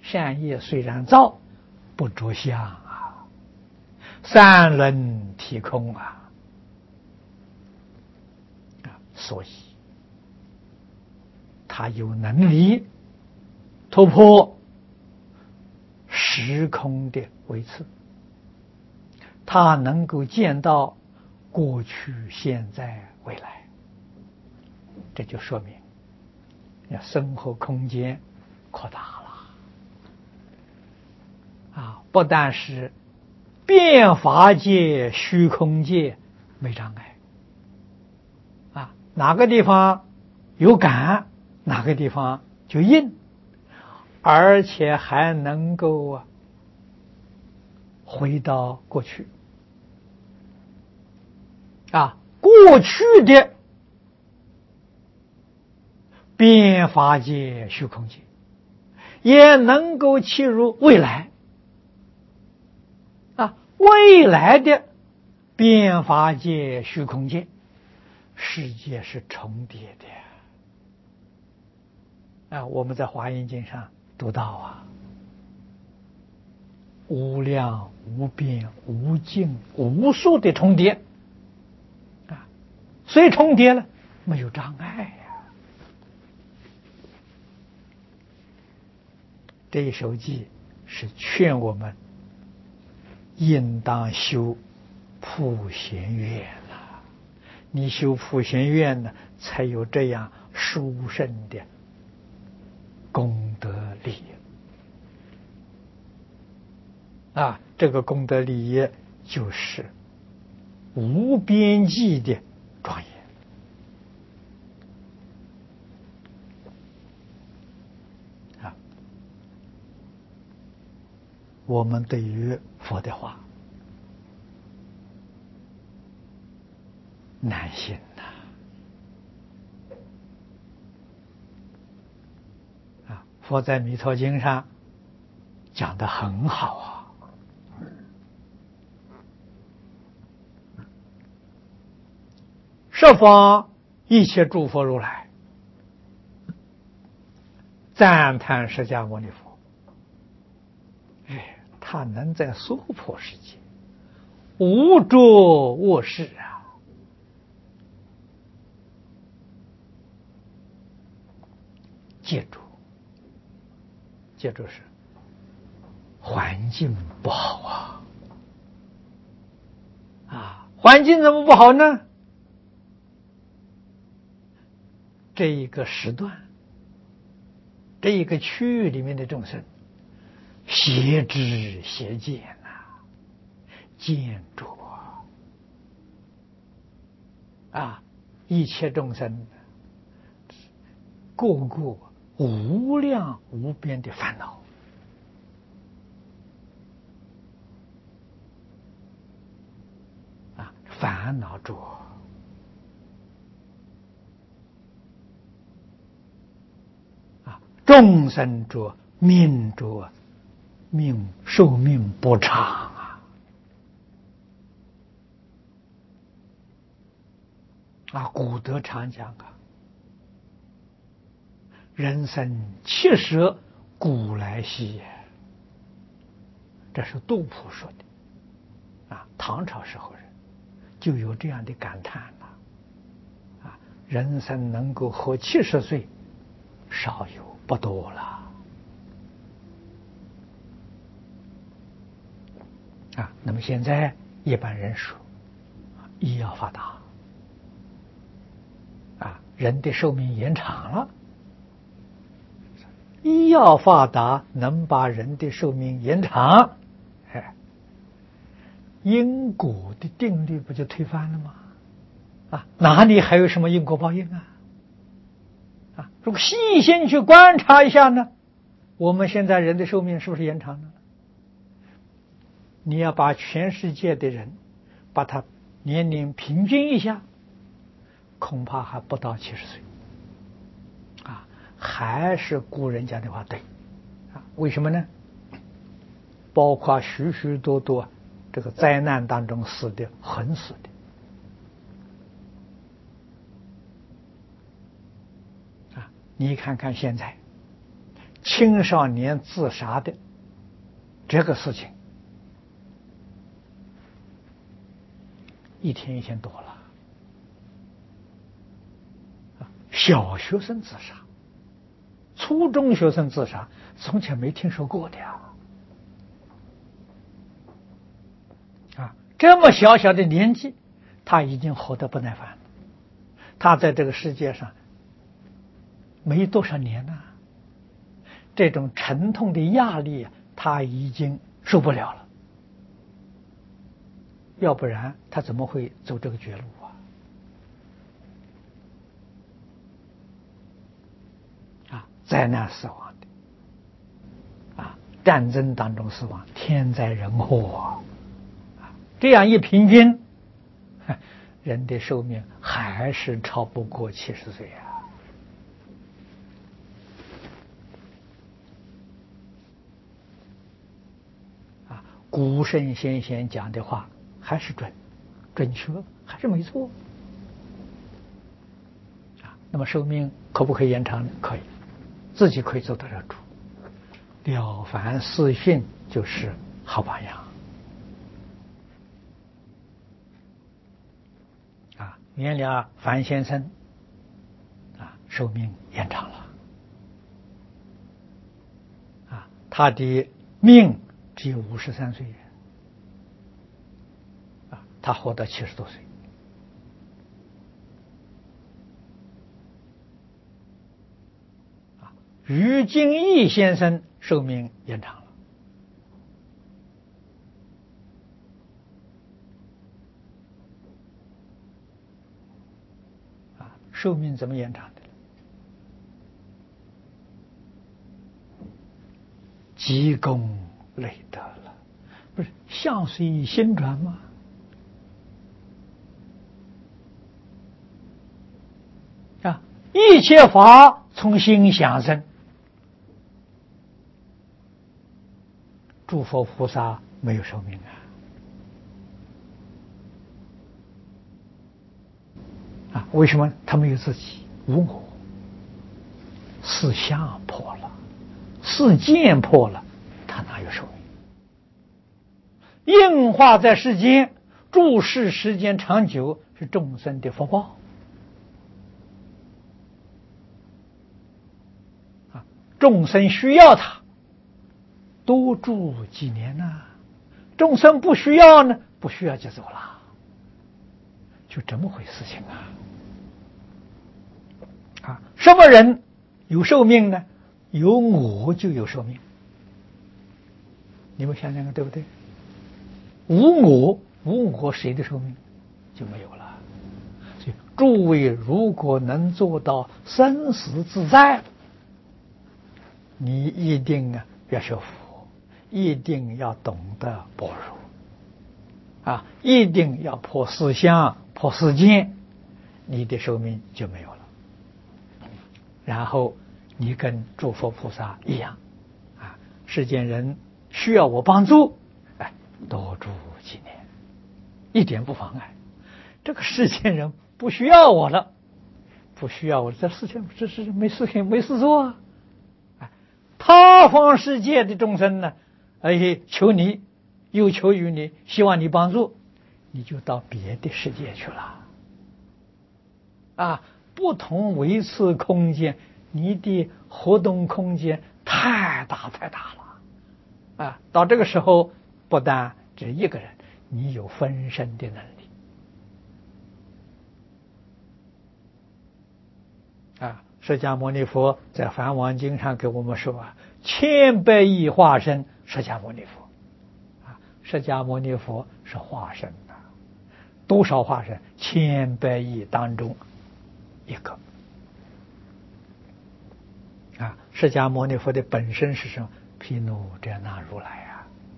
善业虽然造，不着相啊，三轮体空啊，所以他有能力突破时空的维次，他能够见到过去、现在、未来，这就说明生活空间扩大了啊！不但是变法界、虚空界没障碍啊，哪个地方有感，哪个地方就应，而且还能够回到过去啊，过去的变法界、虚空界也能够切入未来啊，未来的变法界、虚空界世界是重叠的啊。我们在华严经上读到啊，无量无边无尽无数的重叠啊，虽重叠了没有障碍呀。这一首偈是劝我们应当修普贤愿了，你修普贤愿呢，才有这样殊胜的功德利益啊！这个功德利益就是无边际的庄严啊！我们对于佛的话难信呐啊！佛在弥陀经上讲得很好啊。十方一切诸佛如来赞叹释迦牟尼佛，他能在娑婆世界无着卧室啊，借助是环境不好啊，环境怎么不好呢？这一个时段，这一个区域里面的众生邪知邪见啊，见着啊，一切众生个个无量无边的烦恼啊，烦恼着啊，众生着命着命寿命不长啊，古德常讲啊，人生70古来稀，这是杜甫说的啊，唐朝时候人就有这样的感叹了啊，人生能够活70岁少有不多了啊。那么现在一般人说医药发达啊，人的寿命延长了，医药发达能把人的寿命延长，因果的定律不就推翻了吗？啊，哪里还有什么因果报应啊？啊，如果细心去观察一下呢，我们现在人的寿命是不是延长了？你要把全世界的人把他年龄平均一下，恐怕还不到70岁啊，还是古人讲的话对啊？为什么呢？包括许许多多这个灾难当中死的、横死的啊！你看看现在青少年自杀的这个事情，一天一天多了。小学生自杀，初中学生自杀，从前没听说过的呀。这么小小的年纪，他已经活得不耐烦了。他在这个世界上没多少年了，这种沉痛的压力他已经受不了了。要不然他怎么会走这个绝路啊？灾难死亡的战争当中死亡，天灾人祸这样一平均，人的寿命还是超不过70岁古圣先贤讲的话还是准确，还是没错那么寿命可不可以延长呢？可以，自己可以做到这主。了凡四训就是好榜样袁了凡先生寿命延长了他的命只有53岁他活到70多岁于敬义先生寿命延长了寿命怎么延长的？积功累德了，不是相随心转吗？一切法从心想生，诸佛菩萨没有寿命为什么？他没有自己，无我，四相破了，四见破了，他哪有寿命？应化在世间，注视时间长久，是众生的福报众生需要他，多住几年呢？众生不需要呢？不需要就走了，就这么回事情什么人有寿命呢？有我就有寿命。你们想想看，对不对？无我谁的寿命就没有了。所以诸位如果能做到生死自在，你一定要学佛，一定要懂得般若一定要破四相，破四见，你的寿命就没有了。然后你跟诸佛菩萨一样世间人需要我帮助，多住几年，一点不妨碍。这个世间人不需要我了，这事情没事做他方世界的众生呢，求你，有求于你，希望你帮助，你就到别的世界去了不同维次空间，你的活动空间太大了到这个时候，不但只一个人，你有分身的能力释迦牟尼佛在《梵网经》上给我们说千百亿化身释迦牟尼佛释迦牟尼佛是化身多少化身？千百亿当中一个释迦牟尼佛的本身是什么？毗卢遮那如来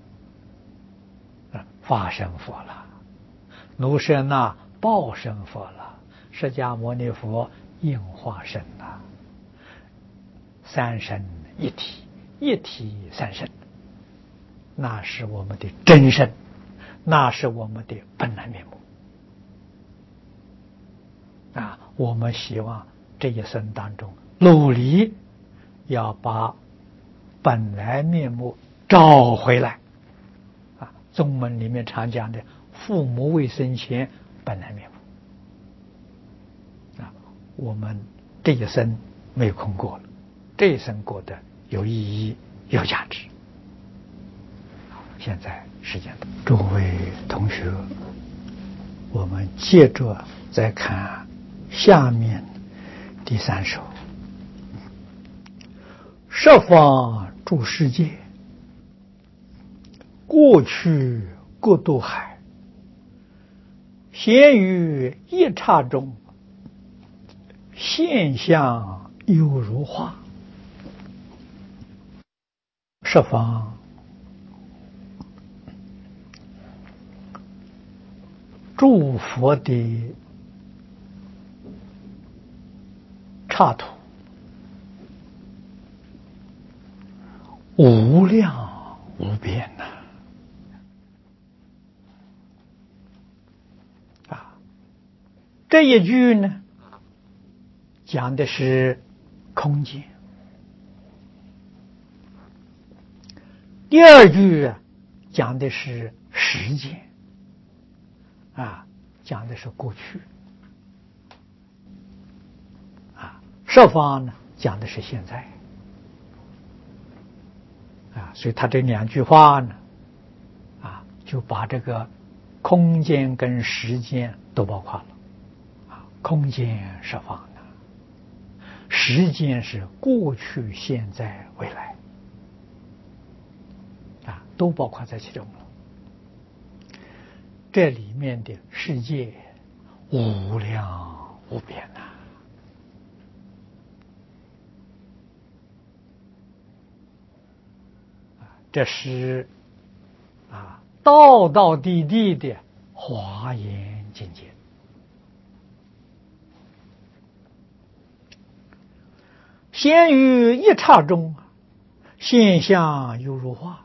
化身佛了，卢舍那报身佛了，释迦牟尼佛应化身了，三身一体，一体三身，那是我们的真身，那是我们的本来面目我们希望这一生当中努力要把本来面目找回来。啊，宗门里面常讲的父母未生前本来面目。啊，我们这一生没空过了，这一生过得有意义、有价值。现在时间到，诸位同学，我们接着再看下面第3首。十方诸世界，过去各渡海，现于一刹中，现象犹如画。十方诸佛的刹土无量无边呐！这一句呢，讲的是空间；第二句讲的是时间，讲的是过去；十方呢，讲的是现在。所以他这2句话呢，就把这个空间跟时间都包括了。空间十方的，时间是过去、现在、未来，都包括在其中了。这里面的世界无量无边呐！这是道道地地的华严境界。现于一刹中，现象犹如画。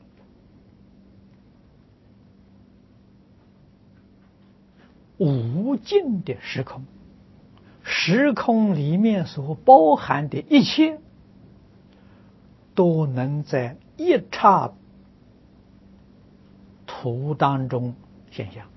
无尽的时空，时空里面所包含的一切，都能在一刹图当中现象。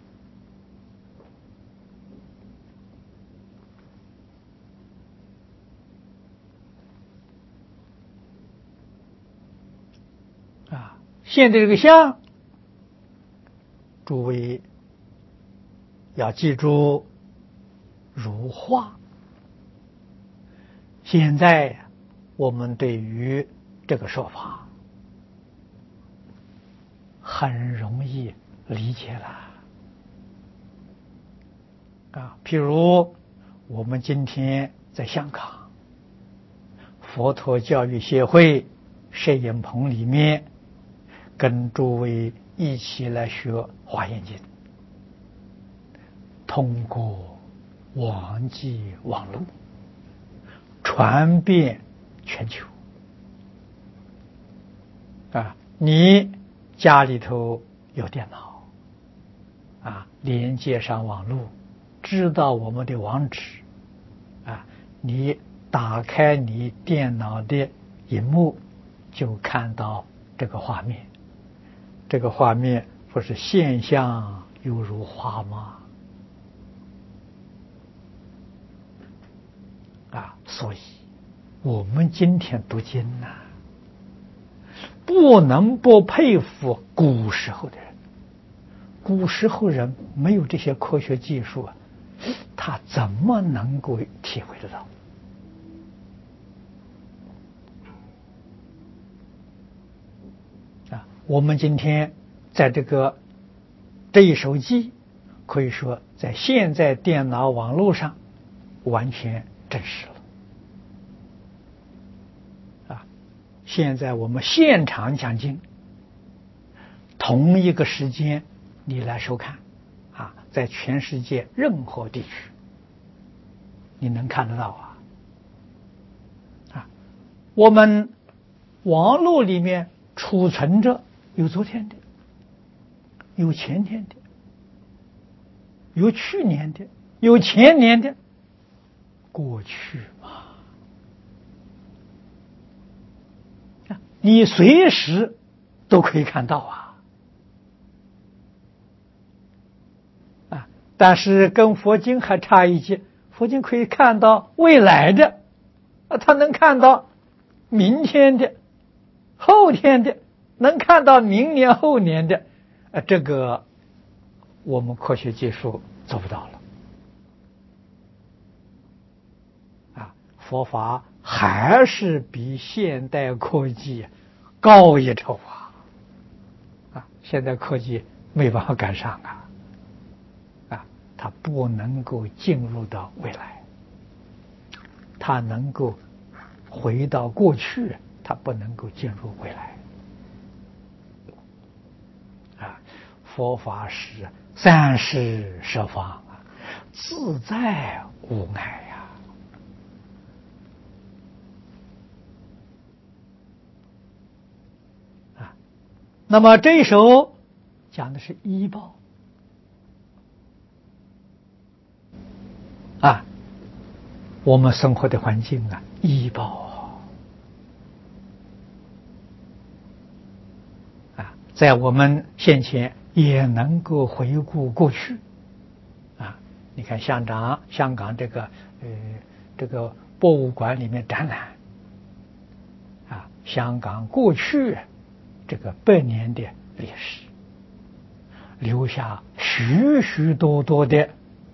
现在这个相，诸位要记住如画。现在我们对于这个说法很容易理解了。譬如我们今天在香港佛陀教育协会摄影棚里面，跟诸位一起来学《华严经》，通过网际网络传遍全球。你家里头有电脑，连接上网络，知道我们的网址，你打开你电脑的荧幕，就看到这个画面。这个画面不是现象犹如画吗？所以我们今天读经不能不佩服古时候的人。古时候人没有这些科学技术，他怎么能够体会得到？我们今天在这一手机，可以说在现在电脑网络上完全证实了。现在我们现场讲经，同一个时间你来收看，在全世界任何地区你能看得到我们网络里面储存着有昨天的，有前天的，有去年的，有前年的，过去嘛。 你随时都可以看到啊！但是跟佛经还差一截，佛经可以看到未来的，它能看到明天的、后天的，能看到明年后年的，这个我们科学技术做不到了。佛法还是比现代科技高一筹现代科技没办法赶上它不能够进入到未来，它能够回到过去，它不能够进入未来佛法是三世十方自在无碍那么这一首讲的是医报我们生活的环境医报在我们现前也能够回顾过去你看香港这个博物馆里面展览香港过去这个100年的历史，留下许许多多的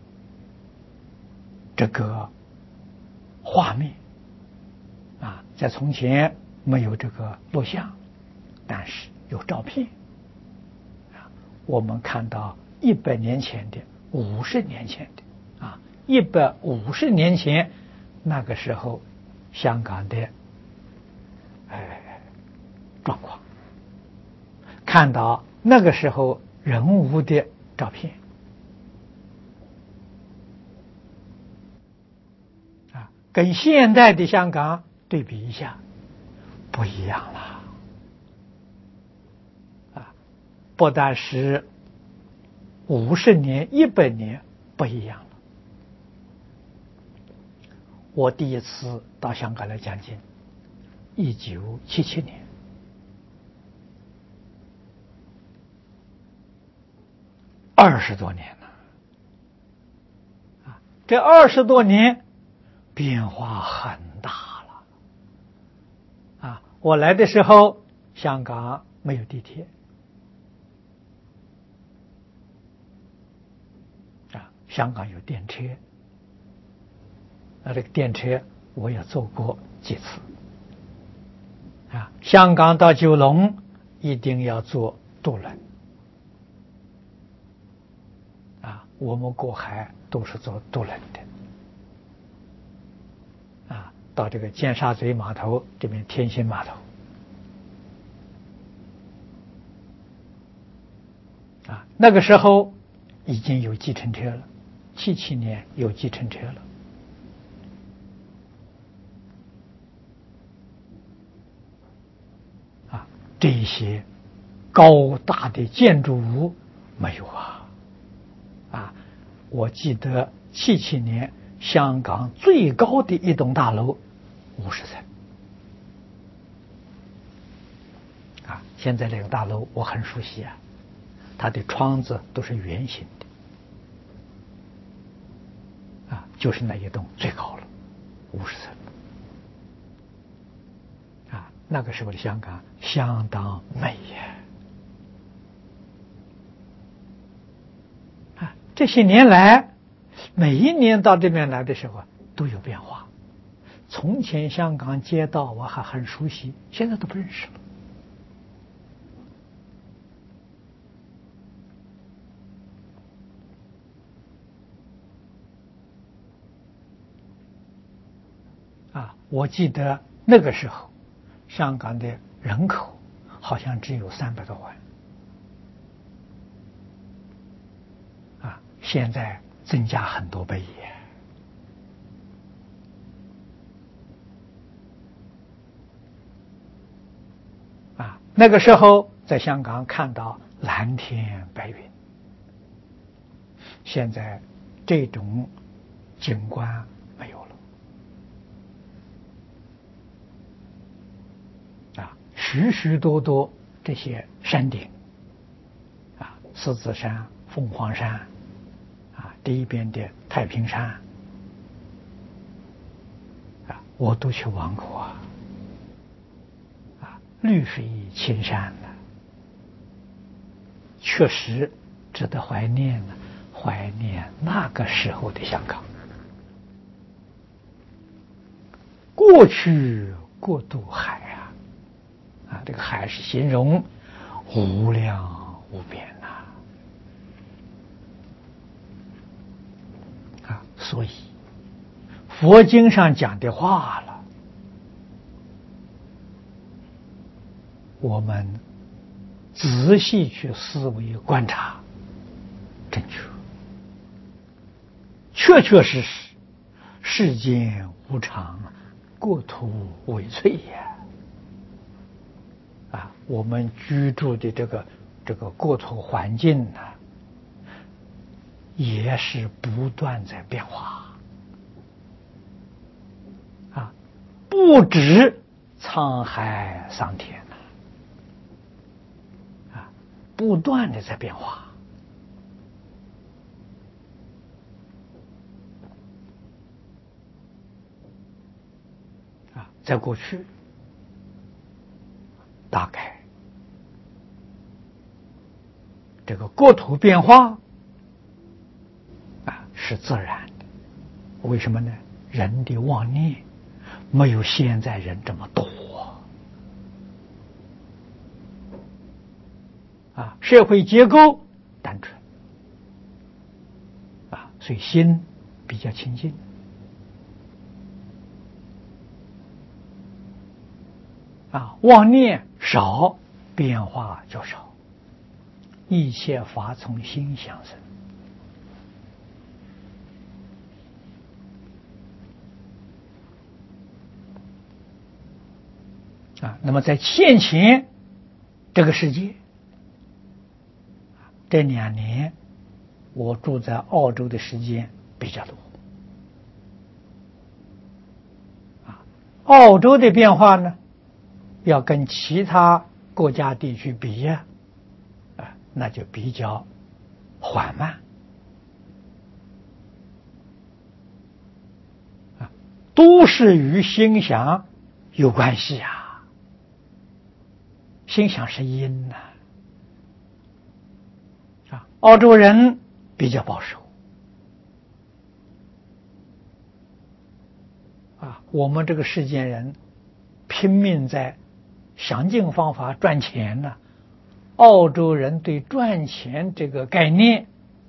这个画面在从前没有这个录像，但是有照片我们看到100年前的、50年前的150年前那个时候香港的状况，看到那个时候人物的照片跟现代的香港对比一下，不一样了不但是50年、100年不一样了。我第一次到香港来讲经，1977年，20多年了这20多年变化很大了我来的时候香港没有地铁香港有电车这个电车我也坐过几次香港到九龙一定要坐渡轮我们过海都是坐渡轮的到这个尖沙咀码头这边天星码头那个时候已经有计程车了，77年有计程车了这些高大的建筑物没有我记得77年香港最高的一栋大楼50层现在这个大楼我很熟悉它的窗子都是圆形的就是那一栋最高了50层那个时候的香港相当美这些年来每一年到这边来的时候都有变化，从前香港街道我还很熟悉，现在都不认识了我记得那个时候香港的人口好像只有300多万现在增加很多倍那个时候在香港看到蓝天白云，现在这种景观没有了许许多多这些山顶，啊，狮子山、凤凰山，啊，这一边的太平山，啊，我都去玩过啊，啊，绿水青山呢，确实值得怀念呢，怀念那个时候的香港。过去过渡海啊，啊，这个海是形容无量无边呐，啊，所以佛经上讲的话了，我们仔细去思维观察，正确，确确实实，世间无常，过途为脆呀！啊，我们居住的这个过途环境呢，也是不断在变化。啊，不止沧海桑田呐，啊，不断的在变化。啊，在过去，大概这个国土变化啊是自然的，为什么呢？人的妄念没有现在人这么多啊，社会结构单纯啊，所以心比较清净啊，妄念少，变化就少，一切法从心想生。啊，那么在现前这个世界，这2年我住在澳洲的时间比较多。啊，澳洲的变化呢，要跟其他国家地区比呀，啊，那就比较缓慢。啊，都是与心想有关系啊。心想是因呐，啊，澳洲人比较保守，啊，我们这个世间人拼命在想尽方法赚钱呢，澳洲人对赚钱这个概念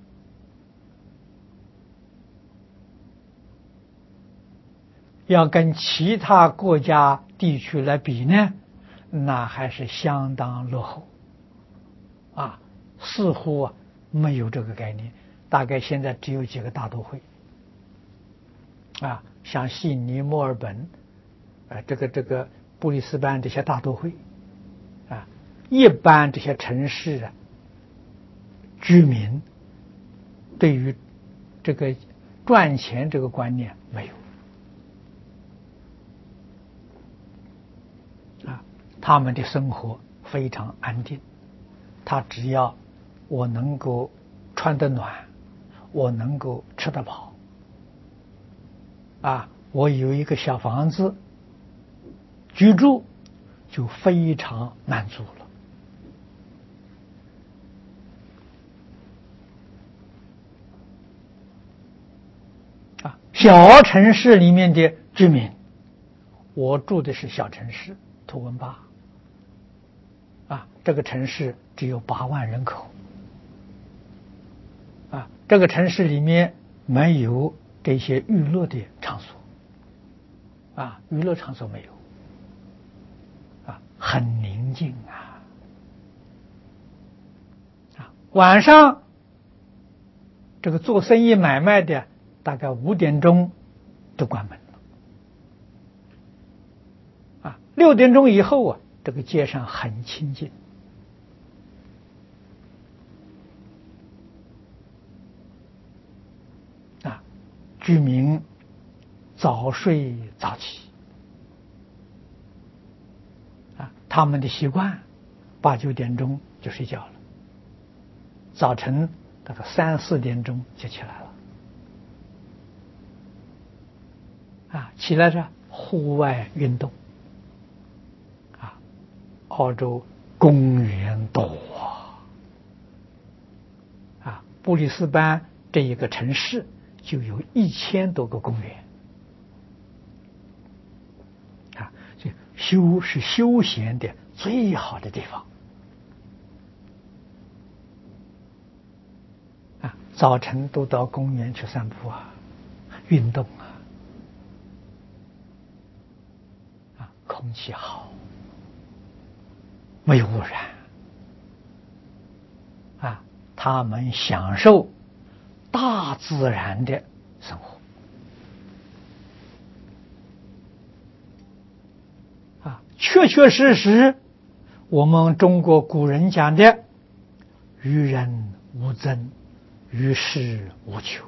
要跟其他国家地区来比呢，那还是相当落后啊，似乎没有这个概念。大概现在只有几个大都会啊，像悉尼、墨尔本，这个布里斯班这些大都会啊，一般这些城市啊，居民对于这个赚钱这个观念没有啊，他们的生活非常安定，他只要我能够穿得暖，我能够吃得饱，啊，我有一个小房子居住，就非常满足了。啊，小城市里面的居民，我住的是小城市图文巴，啊，这个城市只有8万人口，啊，这个城市里面没有这些娱乐的场所，啊，娱乐场所没有，啊，很宁静啊，啊，晚上这个做生意买卖的大概5点钟都关门了，啊，6点钟以后啊，这个街上很清静。啊，居民早睡早起，啊， 他们的习惯，8、9点钟就睡觉了，早晨大概3、4点钟就起来了。起来着户外运动。澳洲公园多布里斯班这一个城市就有1000多个公园是休闲的最好的地方早晨都到公园去散步运动空气好，没有污染他们享受大自然的生活确确实实我们中国古人讲的与人无争，与世无求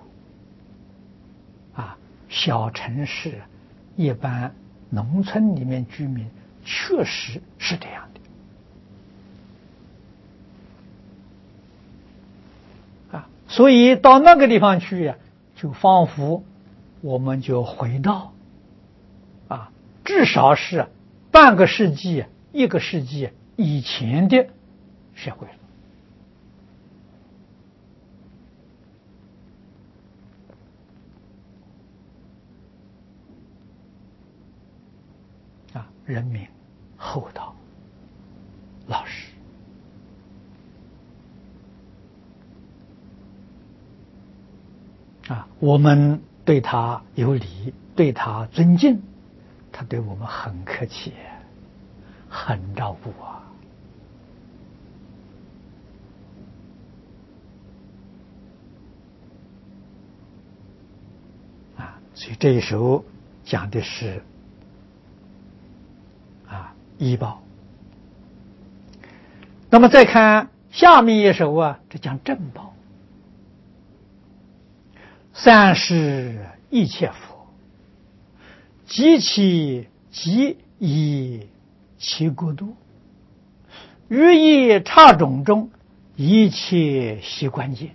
小城市一般农村里面居民确实是这样的所以到那个地方去就仿佛我们就回到至少是半个世纪、1个世纪以前的社会了人民厚道老实我们对他有礼，对他尊敬，他对我们很客气，很照顾所以这一首讲的是医报。那么再看下面一首这讲正报。三世一切佛，及其极以其国度，于一刹种中，一切习关键。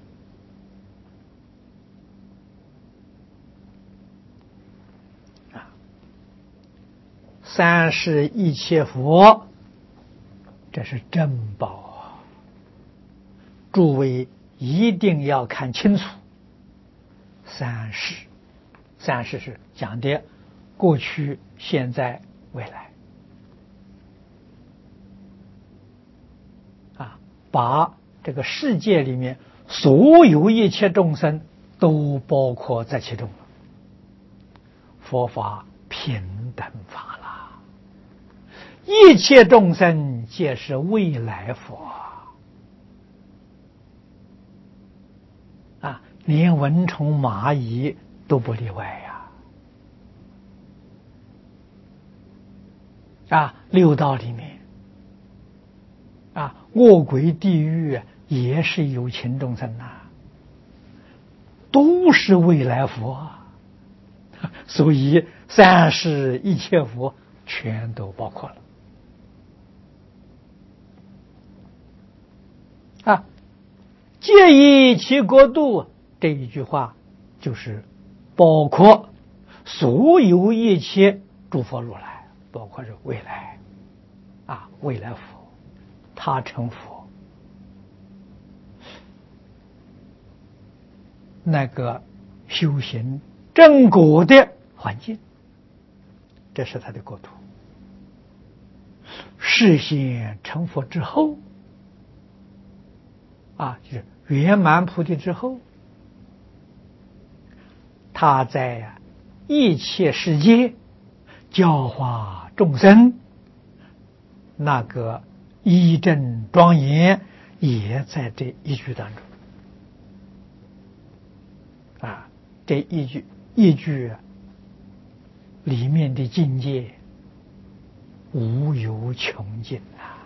三世一切佛，这是正报诸位一定要看清楚。三世是讲的过去、现在、未来把这个世界里面所有一切众生都包括在其中了。佛法平等法了，一切众生皆是未来佛连蚊虫蚂蚁都不例外六道里面恶鬼地狱也是有情众生都是未来佛所以三世一切佛全都包括了皆以其国度，这一句话就是包括所有一切诸佛如来，包括是未来未来佛，他成佛那个修行正果的环境，这是他的国土。示现成佛之后就是圆满菩提之后，他在一切世界教化众生，那个义正庄严也在这一句当中这一句里面的境界无有穷尽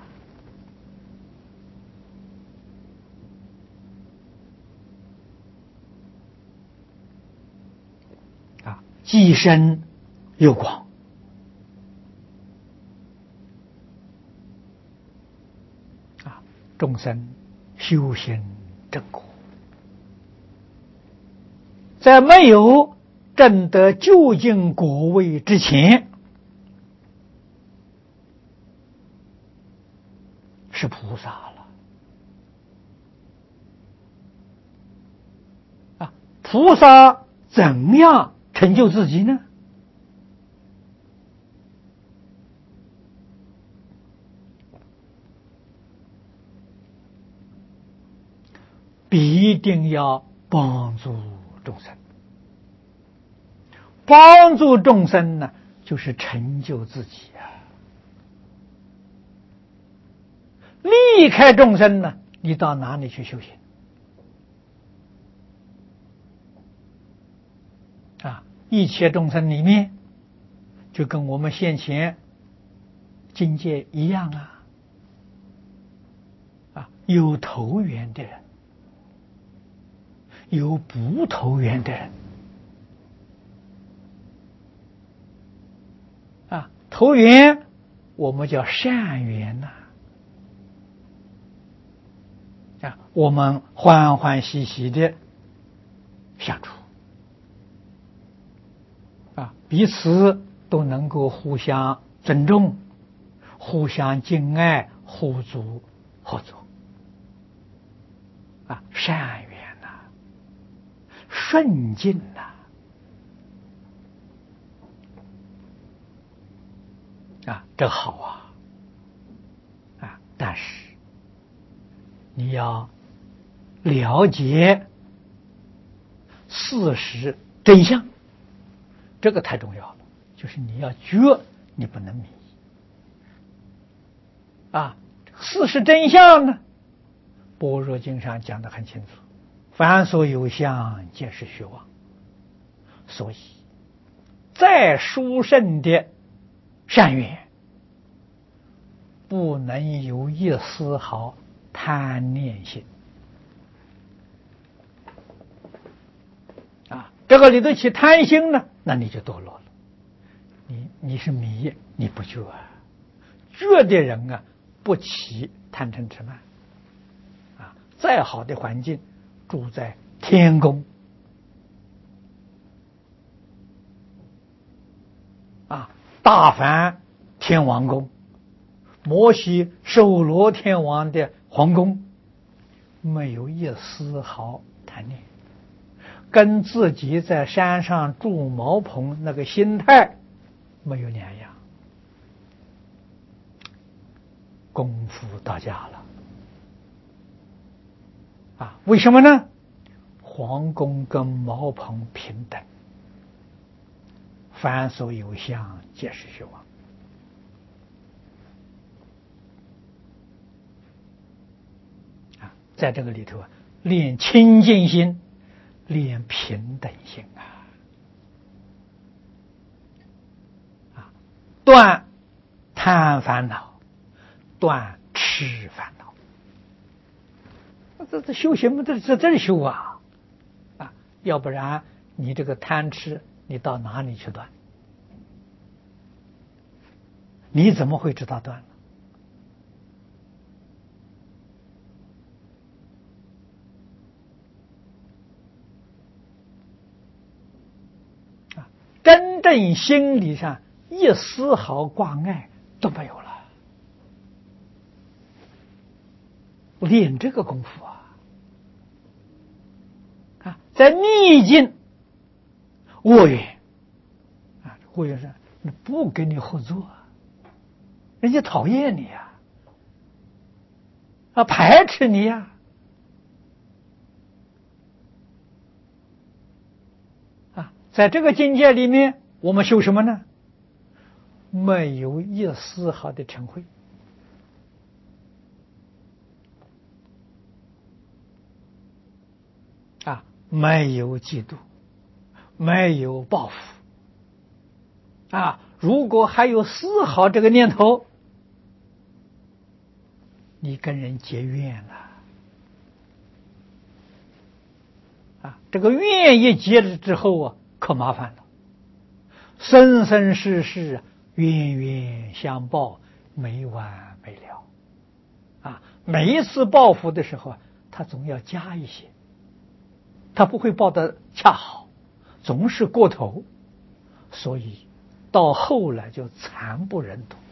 既深又广众生修行正果，在没有证得究竟果位之前，是菩萨了。菩萨怎样成就自己呢？必定要帮助众生。帮助众生呢，就是成就自己啊。离开众生呢，你到哪里去修行？一切众生里面，就跟我们现前境界一样有投缘的人，有不投缘的人。投缘我们叫善缘我们欢欢喜喜的相处彼此都能够互相尊重，互相敬爱，互助合作善缘顺境这好但是你要了解事实真相，这个太重要了。就是你要觉，你不能迷事实真相呢，般若经上讲得很清楚，凡所有相，皆是虚妄。所以再殊胜的善缘，不能有一丝毫贪念心这个里头起贪心呢，那你就堕落了。你是迷，你不觉觉的人不起贪嗔痴慢再好的环境，住在天宫大梵天王宫，摩西首罗天王的皇宫，没有一丝毫贪念，跟自己在山上住茅棚那个心态没有两样。功夫到家了为什么呢？皇宫跟茅棚平等，凡所有相，皆是虚妄在这个里头练清净心，练平等心断贪烦恼，断痴烦恼。这修行这是修要不然你这个贪痴，你到哪里去断？你怎么会知道断了？真正心理上一丝毫挂碍都没有了。练这个功夫在逆境恶缘恶缘上不跟你合作人家讨厌你排斥你在这个境界里面，我们修什么呢？没有一丝毫的嗔恚没有嫉妒，没有报复如果还有丝毫这个念头，你跟人结怨了这个怨一结了之后可麻烦了，生生世世冤冤相报，没完没了每一次报复的时候，他总要加一些，他不会报得恰好，总是过头，所以到后来就惨不忍睹。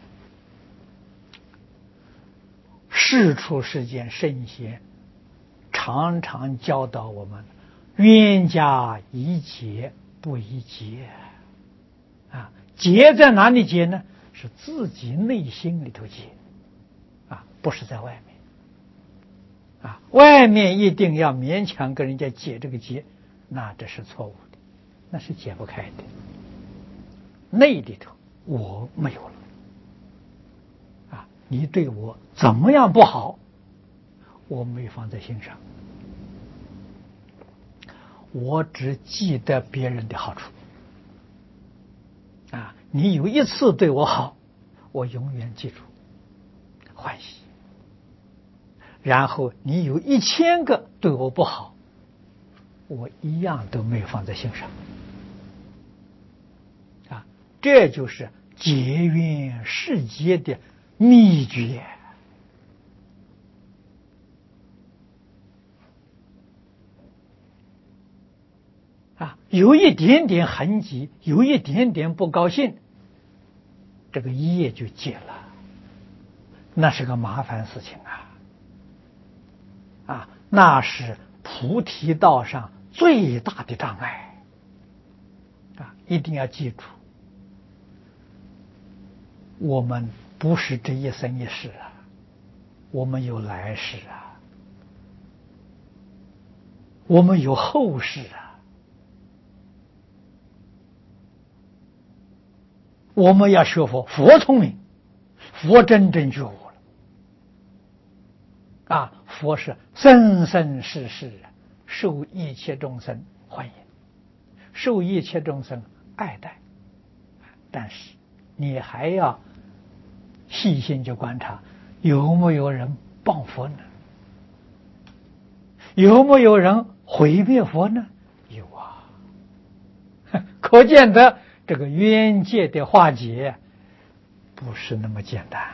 世出世间圣贤常常教导我们：冤家宜解不宜结。结在哪里结呢？是自己内心里头结，不是在外面。外面一定要勉强跟人家解这个结，那这是错误的，那是解不开的。内里头我没有了，你对我怎么样不好，我没放在心上，我只记得别人的好处。你有一次对我好，我永远记住，欢喜。然后你有1000个对我不好，我一样都没有放在心上。这就是结缘世界的秘诀。有一点点痕迹，有一点点不高兴，这个业就结了，那是个麻烦事情那是菩提道上最大的障碍一定要记住，我们不是这一生一世我们有来世我们有后世我们要学佛，佛聪明，佛真正觉悟了佛是生生世世受一切众生欢迎，受一切众生爱戴。但是你还要细心去观察，有没有人谤佛呢？有没有人毁灭佛呢？有可见得这个冤结的化解不是那么简单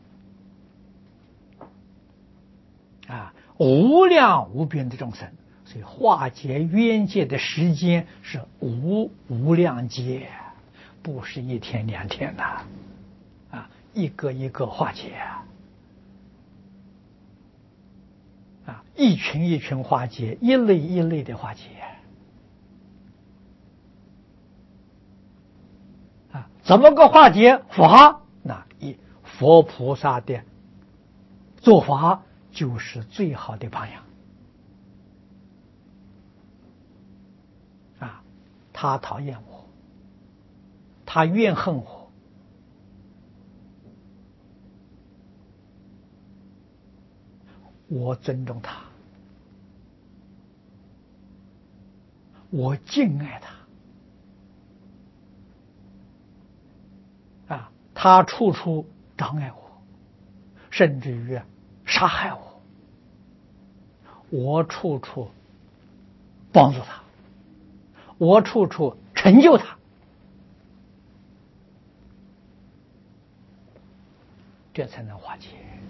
无量无边的众生，所以化解冤结的时间是无量劫，不是1天2天一个一个化解一群一群化解，一类一类的化解怎么个化解法？那佛菩萨的做法就是最好的榜样他讨厌我，他怨恨我，我尊重他，我敬爱他他处处障碍我，甚至于杀害我，我处处帮助他，我处处成就他，这才能化解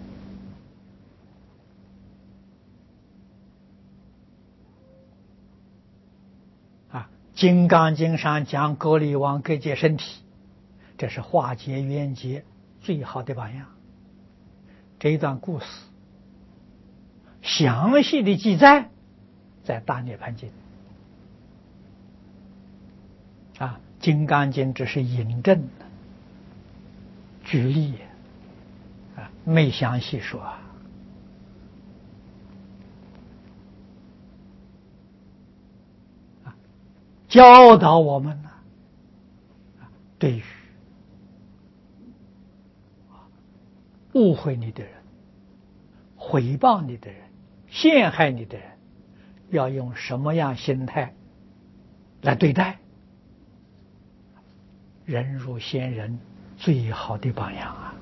金刚经上讲割离王割截身体，这是化解冤结最好的榜样。这一段故事详细的记载在大涅盘经金刚经只是引证举例没详细说教导我们对于误会你的人、毁谤你的人、陷害你的人，要用什么样心态来对待？人如仙人最好的榜样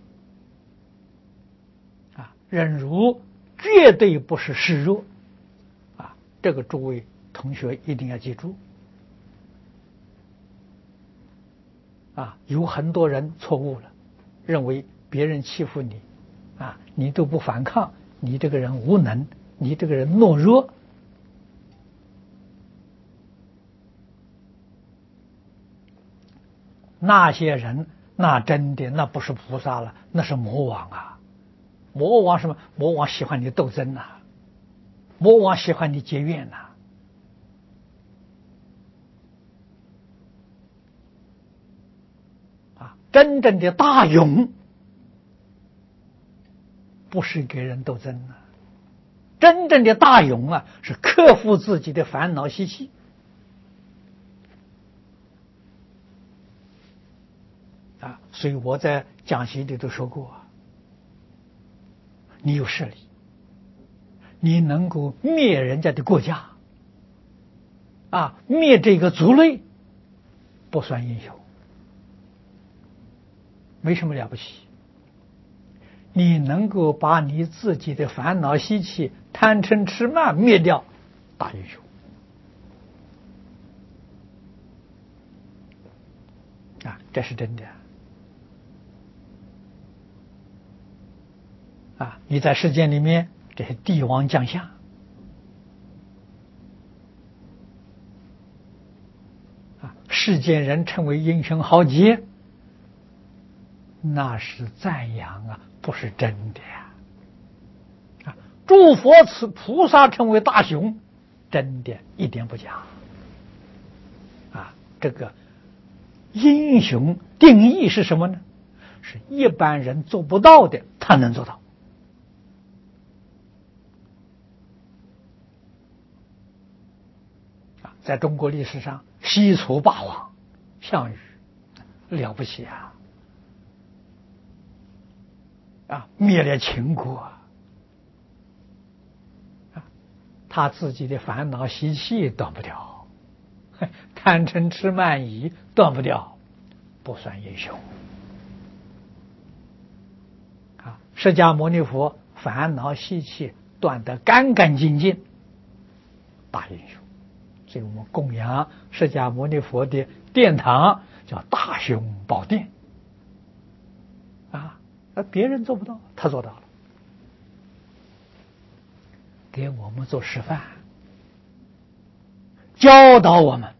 忍辱绝对不是示弱这个诸位同学一定要记住有很多人错误了，认为别人欺负你啊，你都不反抗，你这个人无能，你这个人懦弱。那些人那真的那不是菩萨了，那是魔王啊！魔王什么？魔王喜欢你斗争呐、魔王喜欢你结怨呐、真正的大勇不是给人斗争啊，真正的大勇啊是克服自己的烦恼习气。所以我在讲习里都说过，你有势力，你能够灭人家的国家，灭这个族类，不算英雄，没什么了不起。你能够把你自己的烦恼习气、贪嗔痴慢灭掉，大英雄。这是真的。你在世间里面，这些帝王将相，世间人称为英雄豪杰，那是赞扬啊，不是真的呀。诸佛菩萨称为大雄，真的一点不假。这个英雄定义是什么呢？是一般人做不到的，他能做到。在中国历史上，西楚霸王项羽了不起灭了秦国他自己的烦恼习气断不掉，贪嗔痴慢疑断不掉，不算英雄。释迦牟尼佛烦恼习气断得干干净净，大英雄。所以我们供养释迦牟尼佛的殿堂叫大雄宝殿别人做不到，他做到了，给我们做示范，教导我们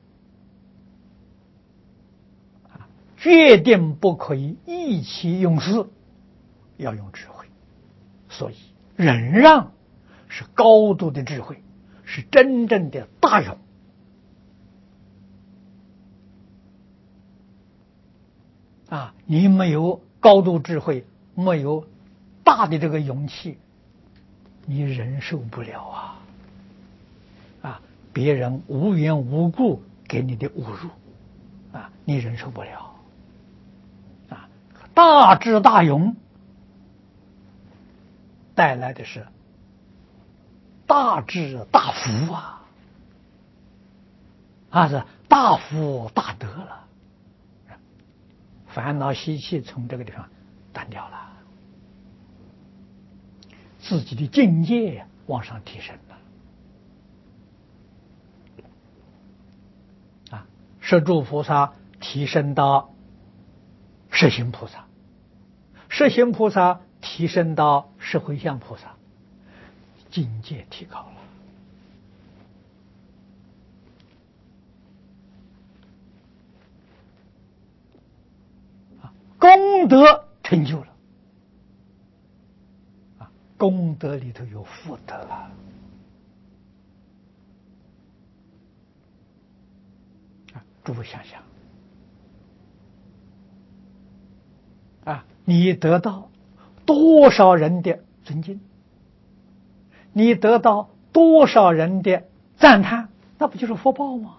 决定不可以意气用事，要用智慧。所以忍让是高度的智慧，是真正的大勇。你没有高度智慧，没有大的这个勇气，你忍受不了别人无缘无故给你的侮辱你忍受不了大智大勇带来的是大智大福是大福大德了。烦恼习气从这个地方断掉了，自己的境界往上提升了摄诸菩萨提升到摄行菩萨，摄行菩萨提升到摄回向菩萨，境界提高了功德成就了功德里头有福德诸位想想你得到多少人的尊敬，你得到多少人的赞叹，那不就是福报吗？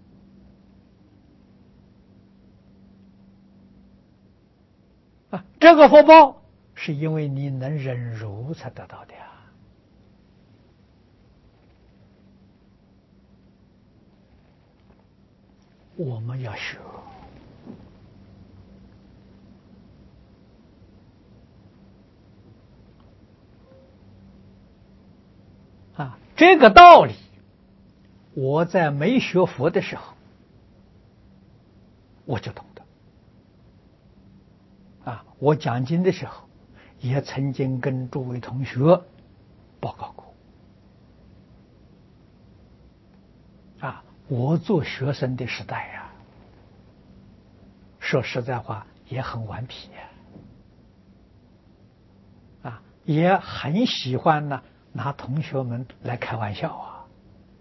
这个福报是因为你能忍辱才得到的我们要学这个道理，我在没学佛的时候我就懂得我讲经的时候也曾经跟诸位同学报告过。我做学生的时代呀，说实在话也很顽皮呀，也很喜欢呢拿同学们来开玩笑啊。